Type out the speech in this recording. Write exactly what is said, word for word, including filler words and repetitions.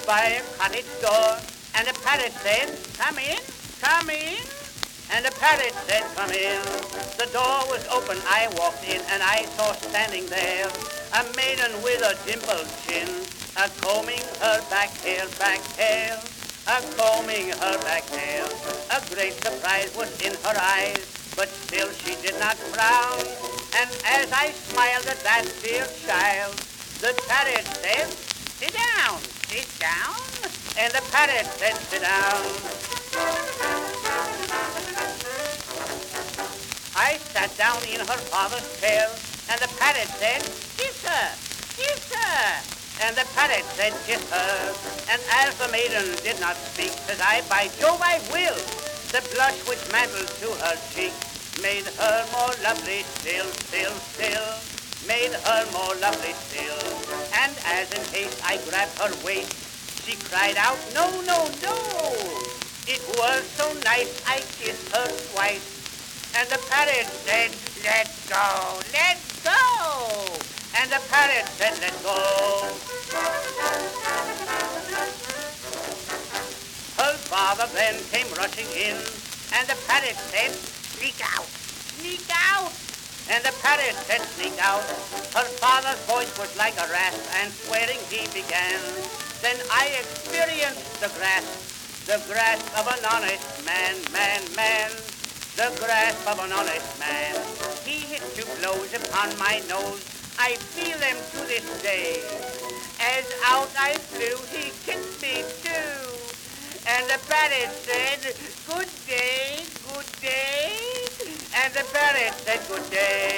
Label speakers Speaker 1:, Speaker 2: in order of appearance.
Speaker 1: by a cottage door, and the parrot said, "Come in, come in." And the parrot said, "Come in." The door was open, I walked in, and I saw standing there a maiden with a dimpled chin, a combing her back hair, back hair, a combing her back hair. A great surprise was in her eyes, but still she did not frown. And as I smiled at that dear child, the parrot said, "Sit down, sit down." And the parrot said, "Sit down." I sat down in her father's chair, and the parrot said, "Kiss her, kiss her." And the parrot said, "Kiss her." And as the maiden did not speak, said I, "By Jove, I will." The blush which mantled to her cheek made her more lovely still, still, still, made her more lovely still. And as in haste I grabbed her waist, she cried out, "No, no, no." It was so nice I kissed her twice. And the parrot said, "Let go, let go." And the parrot said, "Let go." Her father then came rushing in, and the parrot said, "Sneak out, sneak out." And the parrot said, "Sneak out." Her father's voice was like a rasp, and swearing he began. Then I experienced the grasp, the grasp of an honest man, man, man. The grasp of an honest man. He hit two blows upon my nose. I feel them to this day. As out I flew, he kicked me too. And the parrot said, "Good day, good day." And the parrot said, "Good day."